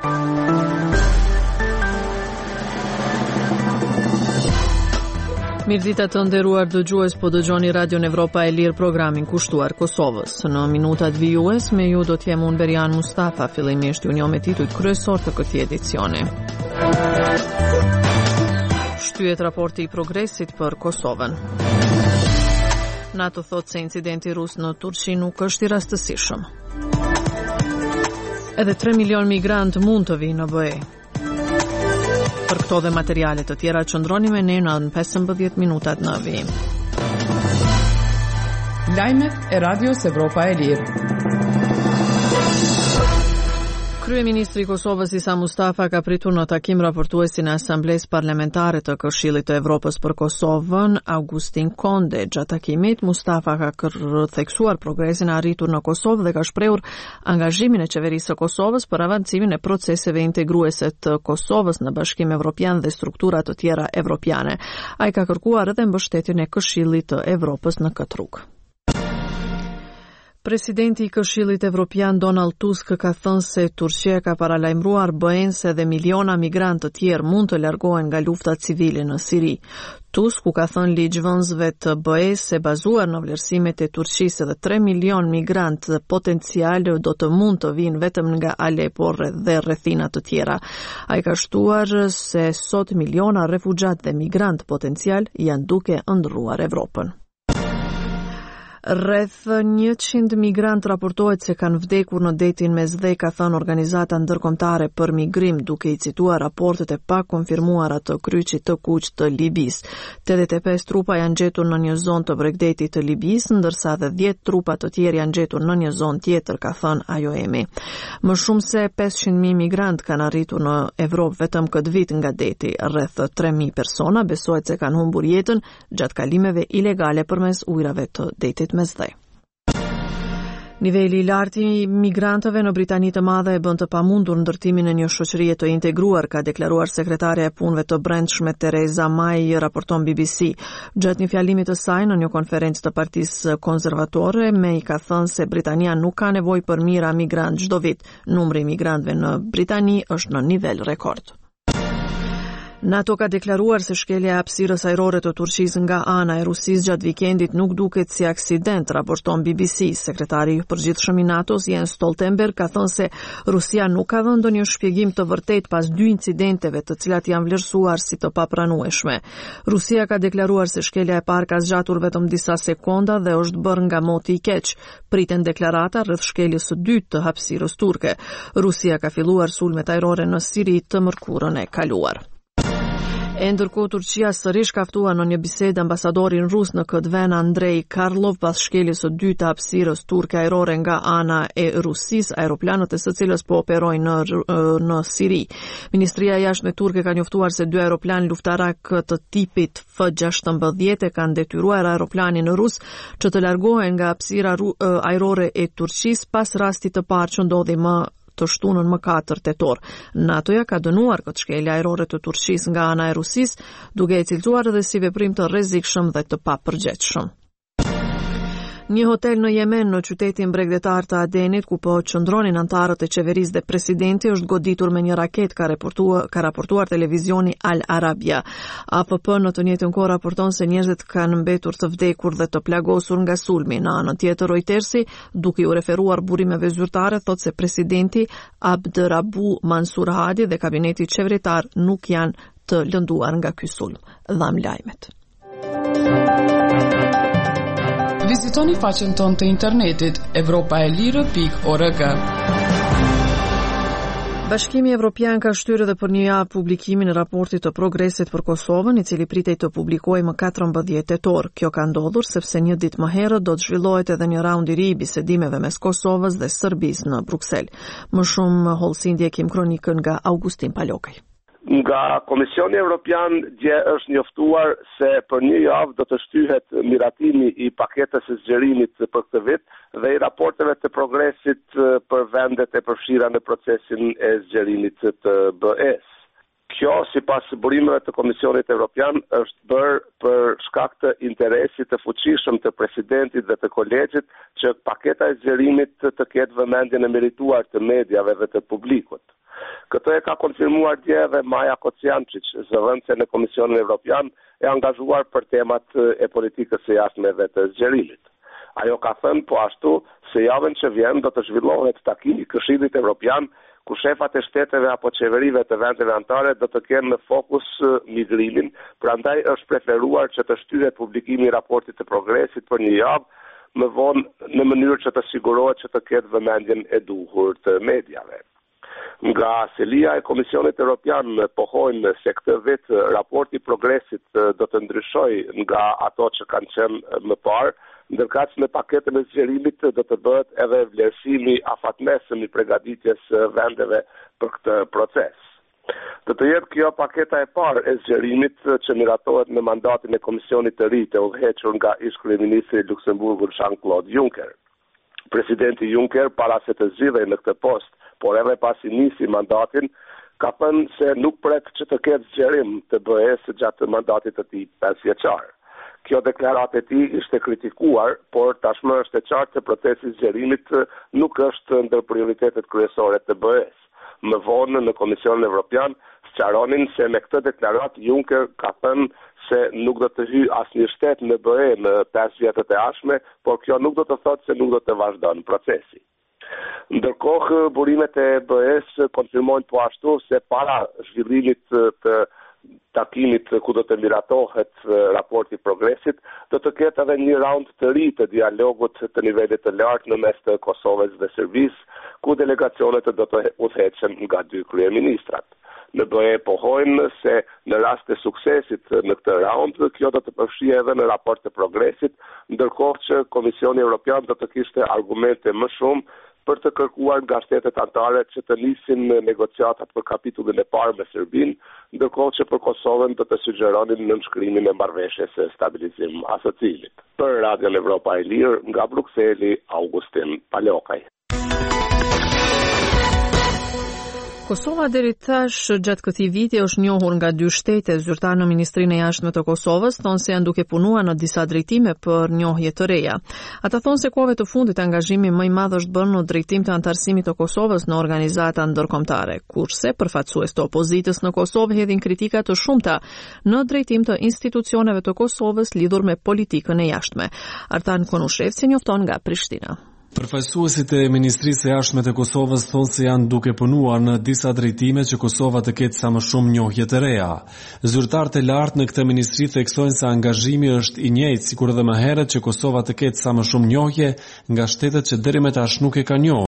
Mirëdita të nderuar dëgjues, po dëgjoni Radion Evropa e Lirë, programin kushtuar Kosovës. Në minutat vijues me ju do t'jem unë Berian Mustafa, fillimisht ju njoh me titujt kryesor të këtij edicioni. Shtyhet raporti i progresit për Kosovën. NATO thot se incidenti rus në Turqi nuk është i rastësishëm. Edhe 3 milion migrant mund të vinë në BE. Për këto dhe materiale të tjera qëndroni me ne në 15 minutat në vijim. Lajmet e Radios Evropa e Lirë. Kryeministri i Kosovës Isa Mustafa ka pritur në takim raportuesin e Asamblesë Parlamentare të Këshillit të Evropës për Kosovën, Augustin Konde. Gjatë takimit, Mustafa ka theksuar progresin arritur në Kosovë dhe ka shprehur angazhimin e qeverisë së Kosovës për avancimin e proceseve integruese të Kosovës në Bashkim Evropian dhe struktura të tjera evropiane. Ai ka kërkuar edhe mbështetjen e Këshillit të Evropës në këtë rrugë. Presidenti i Këshillit Evropian Donald Tusk ka thënë se Turqia ka paralajmëruar BE-n se dhe miliona migrantë të tjerë mund të largohen nga lufta civile në Siri. Tusk u ka thënë ligjvënësve të BE-s se bazuar në vlerësimet e Turqisë dhe 3 milion migrantë potencial do të mund të vinë vetëm nga Aleppo dhe rrethina të tjera. Ai ka shtuar se sot miliona refugjat dhe migrantë potencial janë duke ëndrruar Evropën. Rreth 100 migrant raportohet se kanë vdekur në detin Mesdhe, ka thënë Organizata Ndërkombëtare për Migrim, duke i cituar raportet e pakonfirmuara të kryqit të kuq të Libis. 85 trupa janë gjetur në një zonë të Bregdetit të Libis, ndërsa dhe 10 trupa të tjerë janë gjetur në një zonë tjetër, ka thënë IOM-i. Më shumë se 500.000 migrant kanë arritur në Evropë vetëm këtë vit nga deti. Rreth 3.000 persona besohet se kanë humbur jetën gjatë kalimeve ilegale përmes ujrave të detit Mesdhe. Niveli i lartë i migrantëve në Britani të Madhe e bën të pamundur ndërtimin e një shoqërie të integruar, ka deklaruar sekretarja e punëve të brendshme Theresa May, raporton BBC. Gjatë një fjalimi të saj në një konferencë të Partisë Konservatore, May ka thënë se Britania nuk ka nevojë për mijëra migrantë çdo vit. Numri i migrantëve në Britani është në nivel rekord. NATO ka deklaruar se shkelja e hapësirës ajrore të Turqisë nga ana e Rusisë gjatë vikendit nuk duket si aksident, raporton BBC. Sekretari i përgjithshëm i NATO-s Jens Stoltenberg ka thënë se Rusia nuk ka dhënë ndonjë shpjegim të vërtetë pas 2 incidenteve të cilat janë vlerësuar si të papranueshme. Rusia ka deklaruar se shkelja e parë ka zgjatur vetëm disa sekonda dhe është bërë nga moti i keq. Priten deklarata rreth shkeljes së dytë të hapësirës turke. Rusia ka filluar sulmet ajrore në Siri të mërkurën e kaluar. Ndërkohë Turqia sërish ka ftuar në një bisedë ambasadorin rus në këtë vend Andrei Karlov pas shkeljes së dytë të hapësirës turke ajrore nga ana e Rusisë, aeroplanët e së cilës po operojnë në Siri. Ministria e jashtme turke ka njoftuar se 2 aeroplan luftarak të tipit F-16 kanë detyruar aeroplanin rus që të largohen nga hapësira ajrore e Turqisë pas rastit të parë që ndodhi të shtunën më 4 tetor. NATO-ja ka dënuar këtë shkelje ajrore të Turqisë nga ana e Rusisë, duke e cilëtuar edhe si veprim të rrezikshëm dhe të papërgjegjshëm. Një hotel në Yemen, në qytetin bregdetar të Adenit, ku po qëndronin anëtarët e qeverisë dhe presidenti, është goditur me një raket, ka raportuar televizioni Al Arabia. AFP në të njëjtën kohë raporton se njerëzit kanë mbetur të vdekur dhe të plagosur nga sulmi. Në anën tjetër, Reutersi, duke u referuar burimeve zyrtare, thotë se presidenti Abdrabu Mansur Hadi dhe kabineti qeveritar nuk janë të lënduar nga ky sulm. Dham lajmet. Vizitoni faqen tonë të internetit europaelire.org. Bashkimi Evropian ka shtyrë edhe për një javë publikimin e raportit të progresit për Kosovën, i cili pritej të publikojë më 14 tetor. Kjo ka ndodhur sepse një ditë më herët do të zhvillohet edhe një raund i ri i bisedimeve mes Kosovës dhe Serbisë në Bruksel. Më shumë hollësindje kim kronikën nga Augustin Palokaj. Nga Komisioni Evropian është njoftuar se për një javë do të shtyhet miratimi i paketës së zgjerimit për këtë vit dhe i raporteve të progresit për vendet e përfshira në procesin e zgjerimit të BE-s. Kjo, sipas burimeve të Komisionit Evropian, është bërë për shkak të interesit të fuqishëm të presidentit dhe të kolegjit që paketa e zgjerimit të ketë vëmendjen e merituar të mediave dhe të publikut. Këtë e ka konfirmuar dje edhe Maja Kociančić, zëvendëse në Komisionin Evropian e angazhuar për temat e politikës së jashtme dhe të zgjerimit. Ajo ka thënë po ashtu se javën që vjen do të zhvillohet takimi i Këshillit Evropian ku shefat e shteteve apo qeverive të vendeve anëtare do të kenë në fokus migrimin, prandaj është preferuar që të shtyhet publikimi i raportit të progresit për një javë më vonë në mënyrë që të sigurohet që të ketë vëmendjen e duhur të mediave. Nga selia e Komisionit Evropian pohojnë se këtë vit raporti progresit do të ndryshojë nga ato që kanë qenë më parë, ndërkaq në paketën e zgjerimit do të bëhet edhe vlerësimi afatmesëm i përgatitjes vendeve për këtë proces. Do të jetë kjo paketa e parë e zgjerimit që miratohet në mandatin e Komisionit të ri të udhëhequr nga ish-kryeministri i Luksemburgut Jean-Claude Juncker. Presidenti Juncker para se të zgjidhej në këtë post, por edhe pasi nisi mandatin, ka thënë se nuk pret që të ketë zgjerim të BE-s gjatë mandatit të tij 5 vjeçar. Kjo deklaratë e tij ishte kritikuar, por tashmë është e qartë se procesi i zgjerimit nuk është ndër prioritetet kryesore të BE-s. Më vonë në Komisionin Evropian sqaronin se me këtë deklaratë Juncker ka thënë se nuk do të hyjë asnjë shtet në BE në 5 vjetët e ardhshme, por kjo nuk do të thotë se nuk do të vazhdon procesi. Ndërkohë, burimet e BE-s konfirmojnë po ashtu se para zhvillimit të takimit ku do të miratohet raporti progresit, do të ketë edhe një raund të ri të dialogut të nivelit të lartë në mes të Kosovës dhe Serbisë, ku delegacionet do të udhëheqen nga 2 kryeministrat. Në BE pohojnë se në rast të suksesit në këtë raund, kjo do të përfshijë edhe në raport të progresit, ndërkohë që Komisioni Evropian do të kishte argumente më shumë për të kërkuar nga shtetet anëtare që të nisin negociatat për kapitullin e parë me Serbinë, ndërkohë që për Kosovën do të sugjeronin nënshkrimin e marrëveshjes së stabilizim asociimit. Për Radion Evropa e Lirë, nga Brukseli, Augustin Palokaj. Kosova deri tash gjatë këtij viti është njohur nga 2 shtete. Zyrtar në Ministrinë e Jashtme të Kosovës thonë se janë duke punuar në disa drejtime për njohje të reja. Ata thonë se kohëve të fundit angazhimi më i madh është bërë në drejtim të antarësimit të Kosovës në organizata ndërkombëtare, kurse përfaqësues të opozitës në Kosovë hedhin kritika të shumta në drejtim të institucioneve të Kosovës lidhur me politikën e jashtme. Artan Konushevci njofton nga Prishtina. Përfaqësuesit e Ministrisë së Jashtme të Kosovës thonë se janë duke punuar në disa drejtime që Kosova të ketë sa më shumë njohje të reja. Zyrtarët e lartë në këtë ministri theksojnë se angazhimi është i njëjtë sikur edhe më herët që Kosova të ketë sa më shumë njohje nga shtetet që deri më tash nuk e kanë njohur.